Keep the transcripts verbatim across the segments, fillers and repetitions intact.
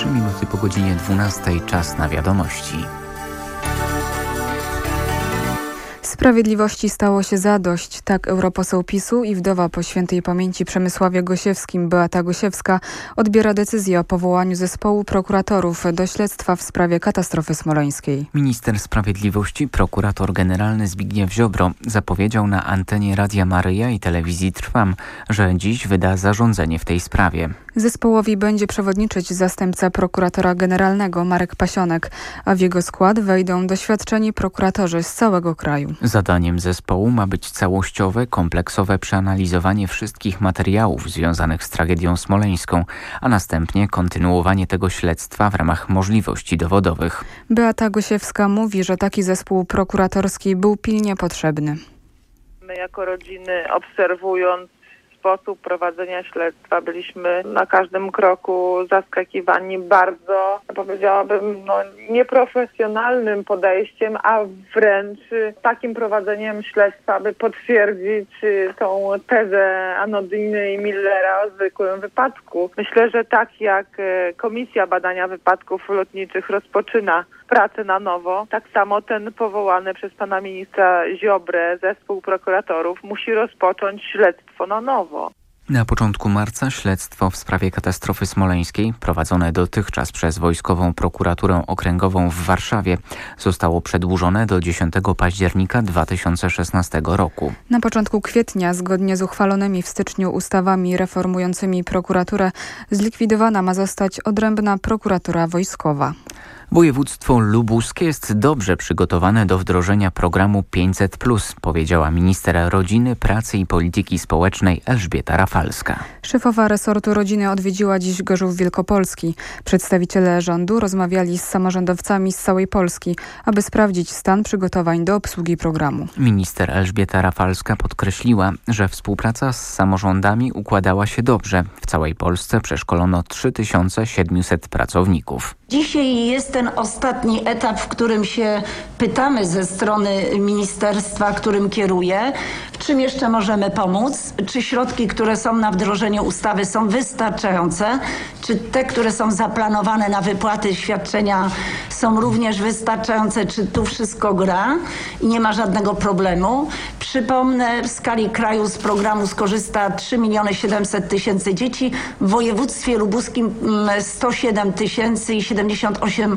trzy minuty po godzinie dwunastej. Czas na wiadomości. Sprawiedliwości stało się zadość. Tak europoseł PiSu i wdowa po świętej pamięci Przemysławie Gosiewskim Beata Gosiewska odbiera decyzję o powołaniu zespołu prokuratorów do śledztwa w sprawie katastrofy smoleńskiej. Minister Sprawiedliwości, prokurator generalny Zbigniew Ziobro zapowiedział na antenie Radia Maryja i telewizji Trwam, że dziś wyda zarządzenie w tej sprawie. Zespołowi będzie przewodniczyć zastępca prokuratora generalnego Marek Pasionek, a w jego skład wejdą doświadczeni prokuratorzy z całego kraju. Zadaniem zespołu ma być całościowe, kompleksowe przeanalizowanie wszystkich materiałów związanych z tragedią smoleńską, a następnie kontynuowanie tego śledztwa w ramach możliwości dowodowych. Beata Gosiewska mówi, że taki zespół prokuratorski był pilnie potrzebny. My jako rodziny, obserwując sposób prowadzenia śledztwa, byliśmy na każdym kroku zaskakiwani bardzo, powiedziałabym, no, nieprofesjonalnym podejściem, a wręcz takim prowadzeniem śledztwa, aby potwierdzić tą tezę Anodiny i Millera o zwykłym wypadku. Myślę, że tak jak Komisja Badania Wypadków Lotniczych rozpoczyna pracę na nowo, tak samo ten powołany przez pana ministra Ziobrę zespół prokuratorów musi rozpocząć śledztwo na nowo. Na początku marca śledztwo w sprawie katastrofy smoleńskiej, prowadzone dotychczas przez Wojskową Prokuraturę Okręgową w Warszawie, zostało przedłużone do dziesiątego października dwa tysiące szesnastego roku. Na początku kwietnia, zgodnie z uchwalonymi w styczniu ustawami reformującymi prokuraturę, zlikwidowana ma zostać odrębna prokuratura wojskowa. Województwo lubuskie jest dobrze przygotowane do wdrożenia programu pięćset plus, powiedziała minister rodziny, pracy i polityki społecznej Elżbieta Rafalska. Szefowa resortu rodziny odwiedziła dziś Gorzów Wielkopolski. Przedstawiciele rządu rozmawiali z samorządowcami z całej Polski, aby sprawdzić stan przygotowań do obsługi programu. Minister Elżbieta Rafalska podkreśliła, że współpraca z samorządami układała się dobrze. W całej Polsce przeszkolono trzy tysiące siedemset pracowników. Dzisiaj jest ten ostatni etap, w którym się pytamy ze strony ministerstwa, którym kieruję, w czym jeszcze możemy pomóc, czy środki, które są na wdrożenie ustawy, są wystarczające, czy te, które są zaplanowane na wypłaty świadczenia, są również wystarczające, czy tu wszystko gra i nie ma żadnego problemu. Przypomnę, w skali kraju z programu skorzysta trzy miliony siedemset tysięcy dzieci, w województwie lubuskim sto siedem tysięcy i siedemdziesiąt osiem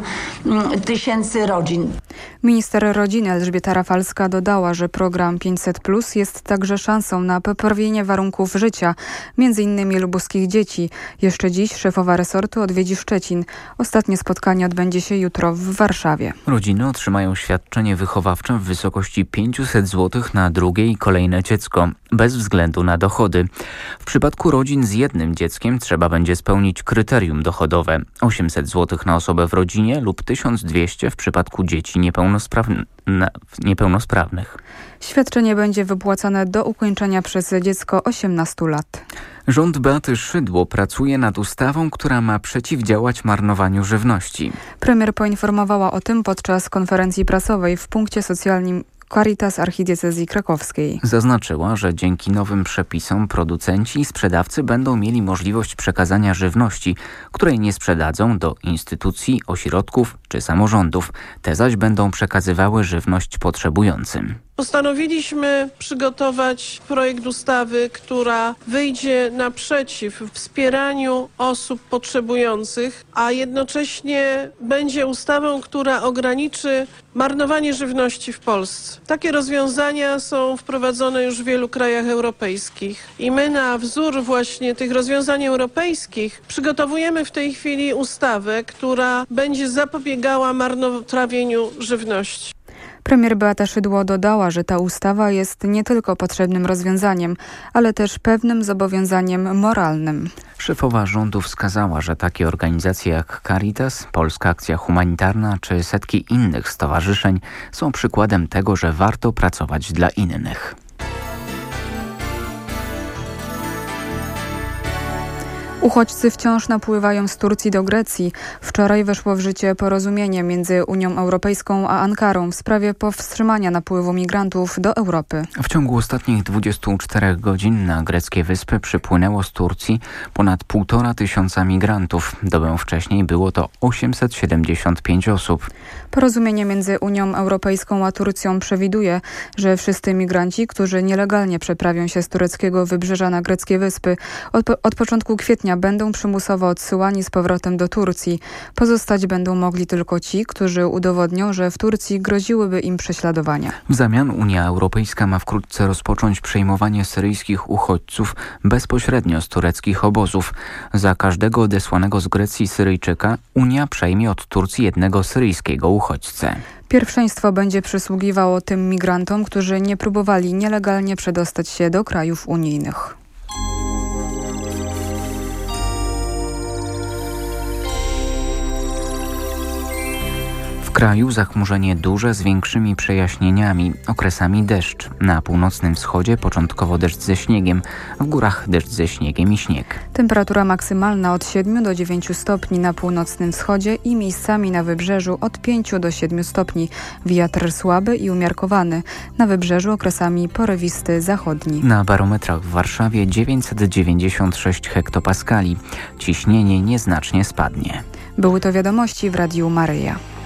tysięcy rodzin. Minister rodziny Elżbieta Rafalska dodała, że program pięćset plus jest także szansą na poprawienie warunków życia, między innymi lubuskich dzieci. Jeszcze dziś szefowa resortu odwiedzi Szczecin. Ostatnie spotkanie odbędzie się jutro w Warszawie. Rodziny otrzymają świadczenie wychowawcze w wysokości pięćset złotych na drugie i kolejne dziecko, bez względu na dochody. W przypadku rodzin z jednym dzieckiem trzeba będzie spełnić kryterium dochodowe. osiemset złotych na osobę w rodzinie lub tysiąc dwieście w przypadku dzieci niepełnosprawne, niepełnosprawnych. Świadczenie będzie wypłacane do ukończenia przez dziecko osiemnastu lat. Rząd Beaty Szydło pracuje nad ustawą, która ma przeciwdziałać marnowaniu żywności. Premier poinformowała o tym podczas konferencji prasowej w punkcie socjalnym Caritas Archidiecezji Krakowskiej. Zaznaczyła, że dzięki nowym przepisom producenci i sprzedawcy będą mieli możliwość przekazania żywności, której nie sprzedadzą do instytucji, ośrodków czy samorządów. Te zaś będą przekazywały żywność potrzebującym. Postanowiliśmy przygotować projekt ustawy, która wyjdzie naprzeciw wspieraniu osób potrzebujących, a jednocześnie będzie ustawą, która ograniczy marnowanie żywności w Polsce. Takie rozwiązania są wprowadzone już w wielu krajach europejskich i my na wzór właśnie tych rozwiązań europejskich przygotowujemy w tej chwili ustawę, która będzie zapobiegała marnotrawieniu żywności. Premier Beata Szydło dodała, że ta ustawa jest nie tylko potrzebnym rozwiązaniem, ale też pewnym zobowiązaniem moralnym. Szefowa rządu wskazała, że takie organizacje jak Caritas, Polska Akcja Humanitarna czy setki innych stowarzyszeń są przykładem tego, że warto pracować dla innych. Uchodźcy wciąż napływają z Turcji do Grecji. Wczoraj weszło w życie porozumienie między Unią Europejską a Ankarą w sprawie powstrzymania napływu migrantów do Europy. W ciągu ostatnich dwudziestu czterech godzin na greckie wyspy przypłynęło z Turcji ponad półtora tysiąca migrantów. Dobę wcześniej było to osiemset siedemdziesiąt pięć osób. Porozumienie między Unią Europejską a Turcją przewiduje, że wszyscy migranci, którzy nielegalnie przeprawią się z tureckiego wybrzeża na greckie wyspy, od, od początku kwietnia będą przymusowo odsyłani z powrotem do Turcji. Pozostać będą mogli tylko ci, którzy udowodnią, że w Turcji groziłyby im prześladowania. W zamian Unia Europejska ma wkrótce rozpocząć przejmowanie syryjskich uchodźców bezpośrednio z tureckich obozów. Za każdego odesłanego z Grecji Syryjczyka Unia przejmie od Turcji jednego syryjskiego uchodźcę. Pierwszeństwo będzie przysługiwało tym migrantom, którzy nie próbowali nielegalnie przedostać się do krajów unijnych. W kraju zachmurzenie duże z większymi przejaśnieniami, okresami deszcz. Na północnym wschodzie początkowo deszcz ze śniegiem, w górach deszcz ze śniegiem i śnieg. Temperatura maksymalna od siedmiu do dziewięciu stopni na północnym wschodzie i miejscami na wybrzeżu od pięciu do siedmiu stopni. Wiatr słaby i umiarkowany. Na wybrzeżu okresami porywisty zachodni. Na barometrach w Warszawie dziewięćset dziewięćdziesiąt sześć hektopaskali. Ciśnienie nieznacznie spadnie. Były to wiadomości w Radiu Maryja.